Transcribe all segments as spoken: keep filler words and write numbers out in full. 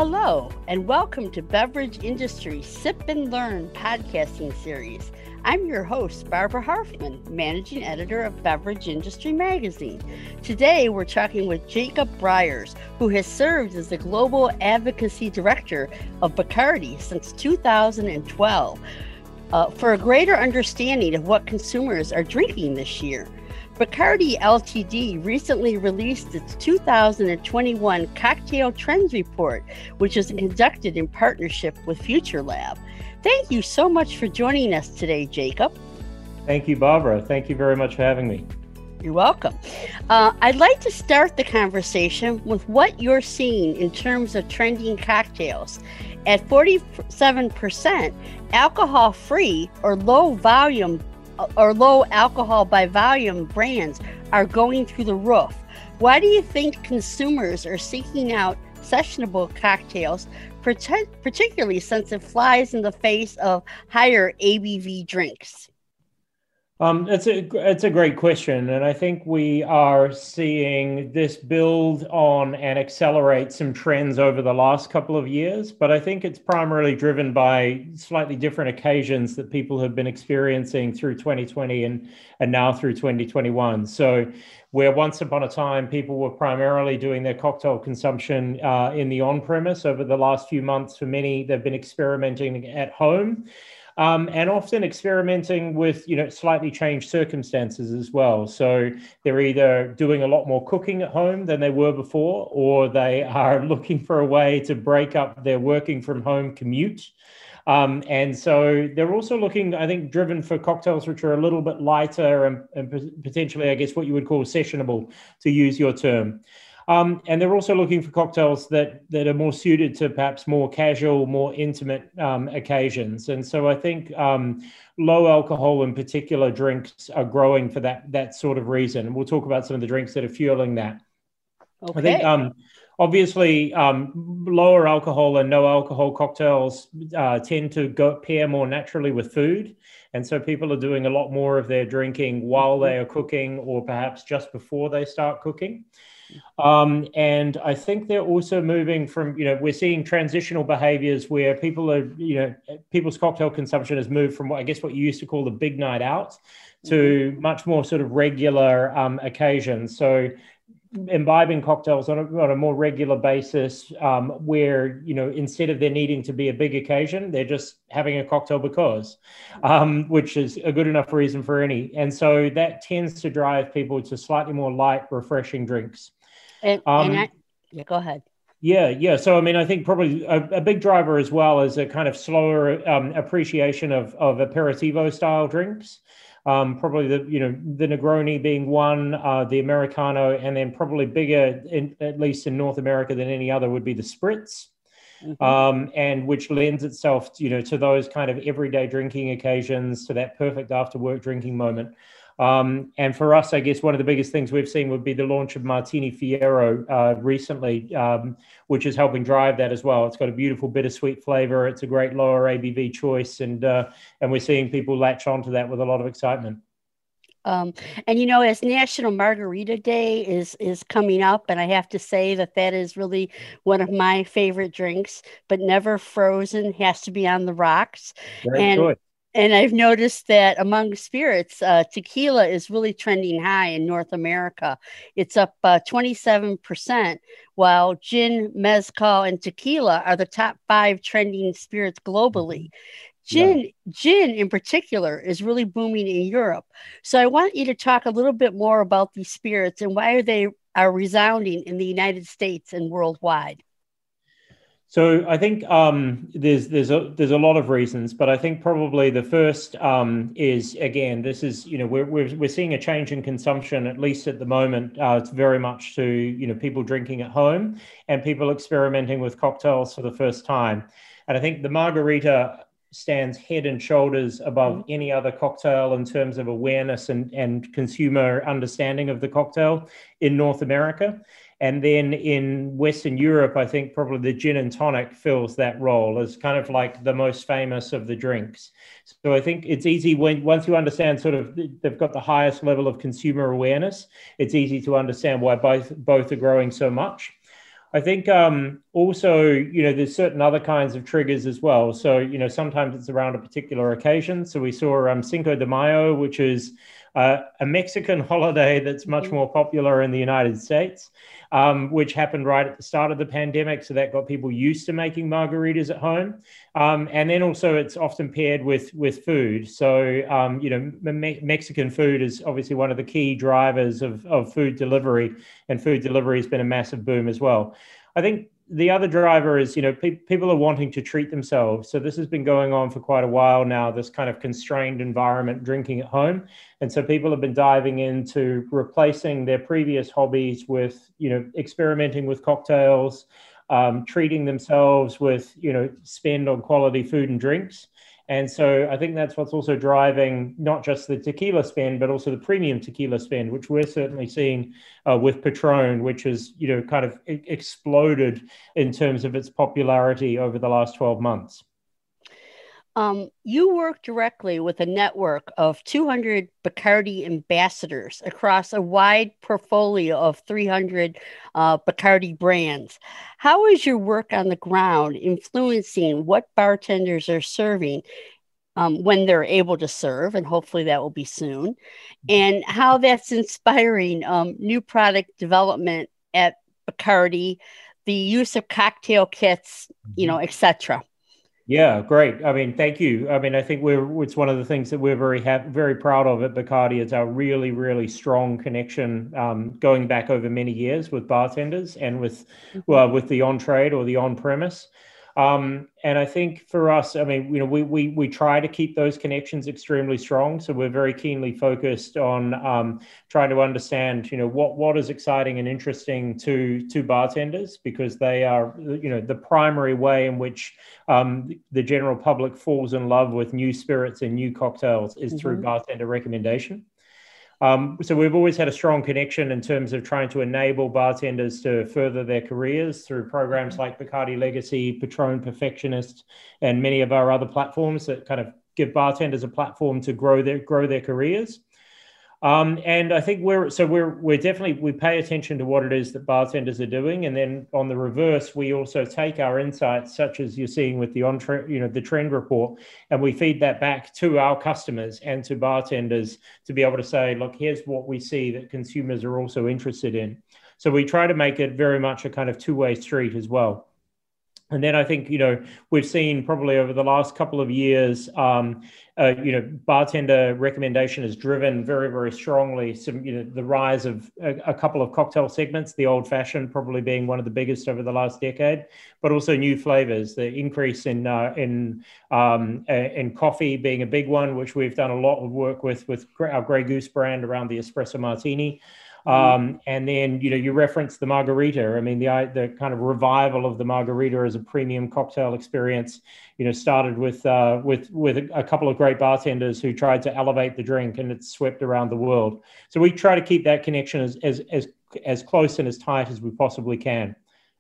Hello, and welcome to Beverage Industry Sip and Learn podcasting series. I'm your host, Barbara Harfman, Managing Editor of Beverage Industry Magazine. Today, we're talking with Jacob Briers, who has served as the Global Advocacy Director of Bacardi since two thousand twelve, uh, for a greater understanding of what consumers are drinking this year. Bacardi Limited recently released its two thousand twenty-one Cocktail Trends Report, which is conducted in partnership with FutureLab. Thank you so much for joining us today, Jacob. Thank you, Barbara. Thank you very much for having me. You're welcome. Uh, I'd like to start the conversation with what you're seeing in terms of trending cocktails. At forty-seven percent, alcohol-free or low volume or low alcohol by volume brands are going through the roof. Why do you think consumers are seeking out sessionable cocktails, particularly since it flies in the face of higher A B V drinks? Um, it's a it's a great question, and I think we are seeing this build on and accelerate some trends over the last couple of years. But I think it's primarily driven by slightly different occasions that people have been experiencing through twenty twenty and and now through twenty twenty-one. So, where once upon a time people were primarily doing their cocktail consumption uh, in the on-premise, over the last few months, for many, they've been experimenting at home. Um, and often experimenting with, you know, slightly changed circumstances as well. So they're either doing a lot more cooking at home than they were before, or they are looking for a way to break up their working from home commute. Um, and so they're also looking, I think, driven for cocktails which are a little bit lighter and, and potentially, I guess, what you would call sessionable, to use your term. Um, and they're also looking for cocktails that that are more suited to perhaps more casual, more intimate um, occasions. And so I think um, low alcohol in particular drinks are growing for that that sort of reason. And we'll talk about some of the drinks that are fueling that. Okay. I think um, obviously um, lower alcohol and no alcohol cocktails uh, tend to go pair more naturally with food. And so people are doing a lot more of their drinking while they are cooking, or perhaps just before they start cooking. Um, and I think they're also moving from, you know, we're seeing transitional behaviors where people are, you know, people's cocktail consumption has moved from what I guess what you used to call the big night out to much more sort of regular um, occasions. So imbibing cocktails on a, on a more regular basis, um, where, you know, instead of there needing to be a big occasion, they're just having a cocktail because, um, which is a good enough reason for any. And so that tends to drive people to slightly more light, refreshing drinks. And, um, and I, yeah, go ahead. Yeah, yeah. So, I mean, I think probably a, a big driver as well is a kind of slower um, appreciation of, of aperitivo style drinks. Um, probably the, you know, the Negroni being one, uh, the Americano, and then probably bigger, in, at least in North America than any other, would be the Spritz. Mm-hmm. Um, and which lends itself, to, you know, to those kind of everyday drinking occasions, to that perfect after work drinking moment. Um, and for us, I guess one of the biggest things we've seen would be the launch of Martini Fiero uh, recently, um, which is helping drive that as well. It's got a beautiful bittersweet flavor. It's a great lower A B V choice, and uh, and we're seeing people latch onto that with a lot of excitement. Um, and, you know, as National Margarita Day is is coming up, and I have to say that that is really one of my favorite drinks, but never frozen, has to be on the rocks. Great and choice. And I've noticed that among spirits, uh, tequila is really trending high in North America. It's up uh, twenty-seven percent, while gin, mezcal, and tequila are the top five trending spirits globally. Gin, yeah. Gin in particular is really booming in Europe. So I want you to talk a little bit more about these spirits and why they are resounding in the United States and worldwide. So I think um, there's there's a there's a lot of reasons, but I think probably the first um, is, again, this is, you know, we're we're we're seeing a change in consumption, at least at the moment. Uh, it's very much to, you know, people drinking at home and people experimenting with cocktails for the first time. And I think the margarita stands head and shoulders above mm-hmm. any other cocktail in terms of awareness and and consumer understanding of the cocktail in North America. And then in Western Europe, I think probably the gin and tonic fills that role as kind of like the most famous of the drinks. So I think it's easy when once you understand sort of they've got the highest level of consumer awareness, it's easy to understand why both both are growing so much. I think um, also, you know, there's certain other kinds of triggers as well. So, you know, sometimes it's around a particular occasion. So we saw um, Cinco de Mayo, which is uh, a Mexican holiday that's much Mm-hmm. more popular in the United States, um, which happened right at the start of the pandemic. So that got people used to making margaritas at home. Um, and then also it's often paired with, with food. So, um, you know, me- Mexican food is obviously one of the key drivers of, of food delivery, and food delivery has been a massive boom as well. I think the other driver is, you know, pe- people are wanting to treat themselves. So this has been going on for quite a while now, this kind of constrained environment, drinking at home. And so people have been diving into replacing their previous hobbies with, you know, experimenting with cocktails, um, treating themselves with, you know, spend on quality food and drinks. And so I think that's what's also driving not just the tequila spend, but also the premium tequila spend, which we're certainly seeing uh, with Patron, which has, you know, kind of exploded in terms of its popularity over the last twelve months. Um, you work directly with a network of two hundred Bacardi ambassadors across a wide portfolio of three hundred uh, Bacardi brands. How is your work on the ground influencing what bartenders are serving um, when they're able to serve? And hopefully that will be soon. And how that's inspiring um, new product development at Bacardi, the use of cocktail kits, you know, et cetera. Yeah, great. I mean, thank you. I mean, I think we're it's one of the things that we're very ha- very proud of at Bacardi. It's our really, really strong connection um, going back over many years with bartenders and with Mhm. well, with the on trade or the on premise. Um, and I think for us, I mean, you know, we we we try to keep those connections extremely strong. So we're very keenly focused on um, trying to understand, you know, what what is exciting and interesting to to bartenders, because they are, you know, the primary way in which um, the general public falls in love with new spirits and new cocktails is through Mhm. bartender recommendation. Um, so we've always had a strong connection in terms of trying to enable bartenders to further their careers through programs like Bacardi Legacy, Patron Perfectionist, and many of our other platforms that kind of give bartenders a platform to grow their grow their careers. Um, and I think we're so we're we're definitely we pay attention to what it is that bartenders are doing, and then on the reverse, we also take our insights, such as you're seeing with the on you know the trend report, and we feed that back to our customers and to bartenders to be able to say, look, here's what we see that consumers are also interested in. So we try to make it very much a kind of two-way street as well. And then I think, you know, we've seen probably over the last couple of years, um, uh, you know, bartender recommendation has driven very, very strongly some, you know, the rise of a, a couple of cocktail segments, the old fashioned probably being one of the biggest over the last decade, but also new flavors, the increase in uh, in um, in coffee being a big one, which we've done a lot of work with, with our Grey Goose brand around the espresso martini. Um, and then, you know, you referenced the margarita. I mean, the the kind of revival of the margarita as a premium cocktail experience, you know, started with uh, with with a couple of great bartenders who tried to elevate the drink, and it's swept around the world. So we try to keep that connection as as as as close and as tight as we possibly can.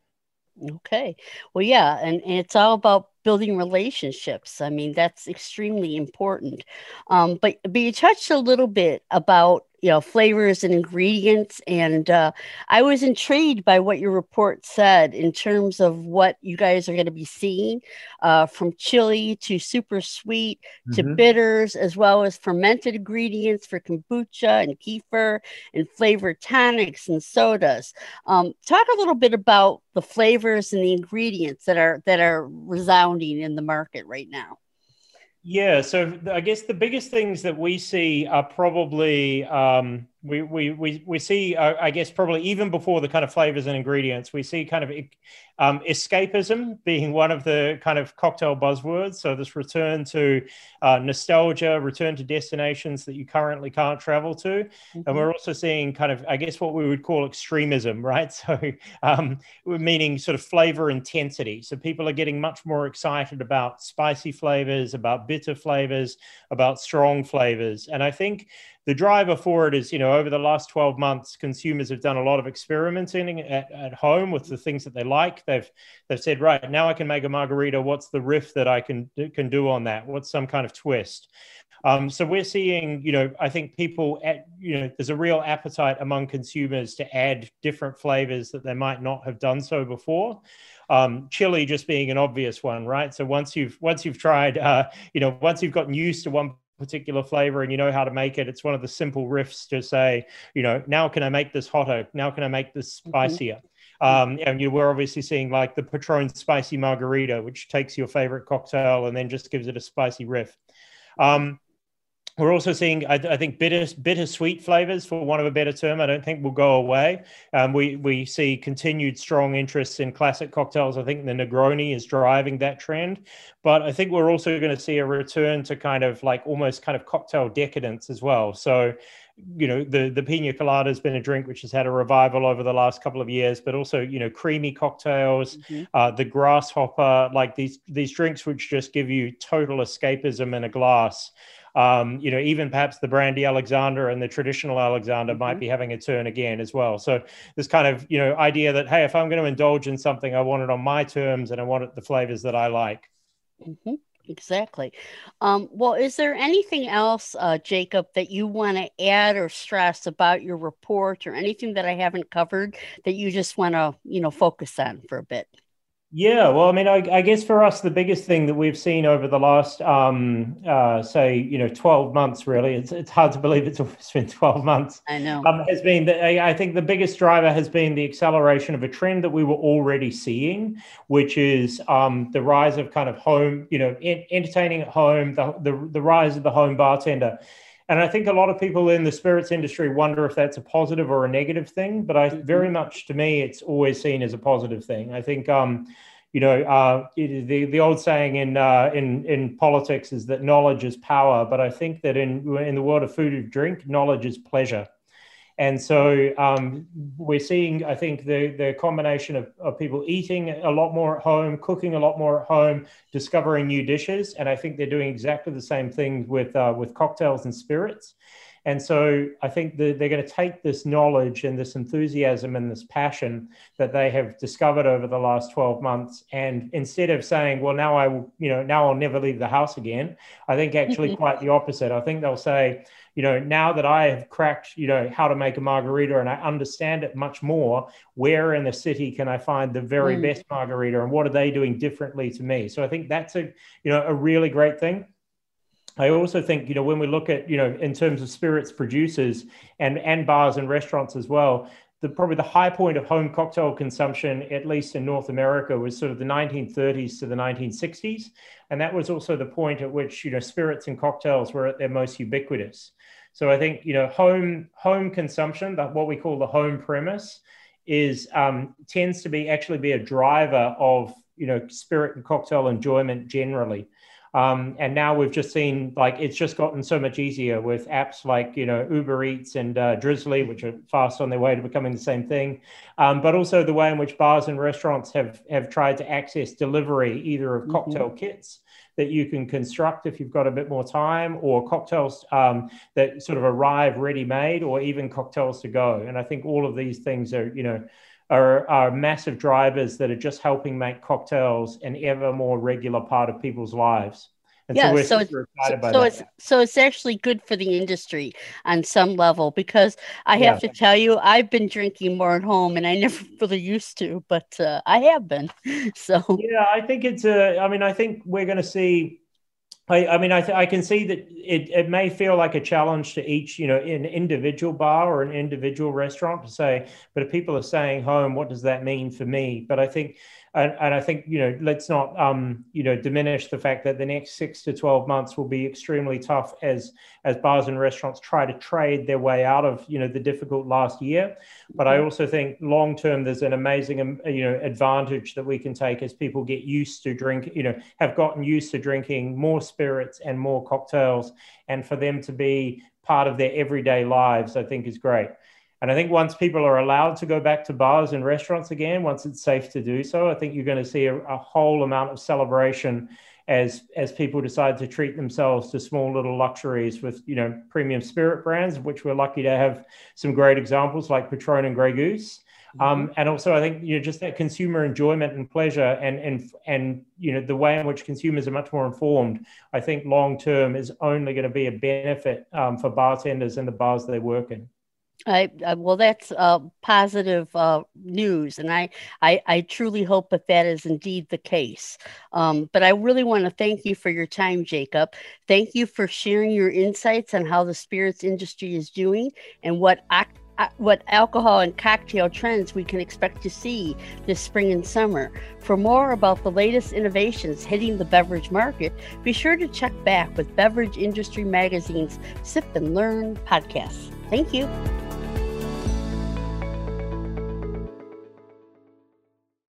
Okay. Well, yeah, and, and it's all about building relationships. I mean, that's extremely important. Um, but but you touched a little bit about, you know, flavors and ingredients, and uh, I was intrigued by what your report said in terms of what you guys are going to be seeing, uh, from chili to super sweet to Mm-hmm. bitters, as well as fermented ingredients for kombucha and kefir and flavored tonics and sodas. Um, talk a little bit about the flavors and the ingredients that are that are resounding in the market right now. Yeah, so I guess the biggest things that we see are probably um, we we we we see uh, I guess probably even before the kind of flavors and ingredients, we see kind of um, escapism being one of the kind of cocktail buzzwords. So this return to uh, nostalgia, return to destinations that you currently can't travel to, Mm-hmm. and we're also seeing kind of I guess what we would call extremism, right? So um, meaning sort of flavor intensity. So people are getting much more excited about spicy flavors, about bitter flavors, about strong flavors. And I think the driver for it is, you know, over the last twelve months, consumers have done a lot of experimenting at, at home with the things that they like. They've they've said, right, now I can make a margarita. What's the riff that I can can do on that? What's some kind of twist? Um, so we're seeing, you know, I think people, at, you know, there's a real appetite among consumers to add different flavors that they might not have done so before. Um, chili just being an obvious one, right? So once you've once you've tried, uh, you know, once you've gotten used to one particular flavor and you know how to make it, it's one of the simple riffs to say, you know, now can I make this hotter? Now can I make this spicier? Mm-hmm. Um, and you were obviously seeing like the Patron spicy margarita, which takes your favorite cocktail and then just gives it a spicy riff. Um, We're also seeing, I, I think, bitter, bittersweet flavors, for want of a better term. I don't think will go away. Um, we we see continued strong interest in classic cocktails. I think the Negroni is driving that trend, but I think we're also going to see a return to kind of like almost kind of cocktail decadence as well. So, you know, the the pina colada has been a drink which has had a revival over the last couple of years, but also, you know, creamy cocktails, mm-hmm. uh, the grasshopper, like these these drinks which just give you total escapism in a glass. Um, you know, even perhaps the brandy Alexander and the traditional Alexander mm-hmm. might be having a turn again as well. So this kind of, you know, idea that, hey, if I'm going to indulge in something, I want it on my terms and I want it the flavors that I like. Mm-hmm. Exactly. Um, well, is there anything else, uh, Jacob, that you want to add or stress about your report, or anything that I haven't covered that you just want to, you know, focus on for a bit? Yeah, well, I mean, I, I guess for us, the biggest thing that we've seen over the last, um, uh, say, you know, twelve months, really, it's it's hard to believe it's almost been twelve months. I know. Um, has been that I think the biggest driver has been the acceleration of a trend that we were already seeing, which is um, the rise of kind of home, you know, en- entertaining at home, the, the the rise of the home bartender. And I think a lot of people in the spirits industry wonder if that's a positive or a negative thing. But I very much, to me, it's always seen as a positive thing. I think, um, you know, uh, it, the the old saying in uh, in in politics is that knowledge is power. But I think that in in the world of food and drink, knowledge is pleasure. And so um, we're seeing, I think, the, the combination of, of people eating a lot more at home, cooking a lot more at home, discovering new dishes. And I think they're doing exactly the same thing with, uh, with cocktails and spirits. And so I think that they're going to take this knowledge and this enthusiasm and this passion that they have discovered over the last twelve months. And instead of saying, well, now I will, you know, now I'll never leave the house again, I think actually quite the opposite. I think they'll say, you know, now that I have cracked, you know, how to make a margarita and I understand it much more, where in the city can I find the very mm. best margarita, and what are they doing differently to me? So I think that's a, you know, a really great thing. I also think, you know, when we look at, you know, in terms of spirits producers and, and bars and restaurants as well, the probably the high point of home cocktail consumption, at least in North America, was sort of the nineteen thirties to the nineteen sixties. And that was also the point at which, you know, spirits and cocktails were at their most ubiquitous. So I think, you know, home home consumption, that what we call the home premise, is um, tends to be actually be a driver of, you know, spirit and cocktail enjoyment generally. Um, and now we've just seen, like, it's just gotten so much easier with apps like, you know, Uber Eats and uh, Drizzly, which are fast on their way to becoming the same thing. Um, but also the way in which bars and restaurants have, have tried to access delivery, either of cocktail mm-hmm. kits that you can construct if you've got a bit more time, or cocktails um, that sort of arrive ready-made, or even cocktails to go. And I think all of these things are, you know, Are, are massive drivers that are just helping make cocktails an ever more regular part of people's lives. And yeah, so we're so super it's, excited by so that. it's so it's actually good for the industry on some level, because I have yeah. to tell you, I've been drinking more at home, and I never really used to, but uh, I have been. So yeah, I think it's a. I mean, I think we're going to see. I, I mean, I, th- I can see that it, it may feel like a challenge to each, you know, an individual bar or an individual restaurant to say, but if people are staying home, what does that mean for me? But I think, and, and I think, you know, let's not, um, you know, diminish the fact that the next six to twelve months will be extremely tough as as bars and restaurants try to trade their way out of, you know, the difficult last year. But I also think long term, there's an amazing, you know, advantage that we can take as people get used to drink, you know, have gotten used to drinking more spirits and more cocktails, and for them to be part of their everyday lives, I think is great. And I think once people are allowed to go back to bars and restaurants again, once it's safe to do so, I think you're going to see a, a whole amount of celebration as as people decide to treat themselves to small little luxuries with, you know, premium spirit brands, of which we're lucky to have some great examples like Patron and Grey Goose. Mm-hmm. Um, and also, I think, you know, just that consumer enjoyment and pleasure, and and and you know, the way in which consumers are much more informed, I think long term is only going to be a benefit um, for bartenders and the bars they work in. I, I well, that's uh, positive uh, news, and I, I I truly hope that that is indeed the case. Um, but I really want to thank you for your time, Jacob. Thank you for sharing your insights on how the spirits industry is doing and what act. what alcohol and cocktail trends we can expect to see this spring and summer. For more about the latest innovations hitting the beverage market, be sure to check back with Beverage Industry Magazine's Sip and Learn podcast. Thank you.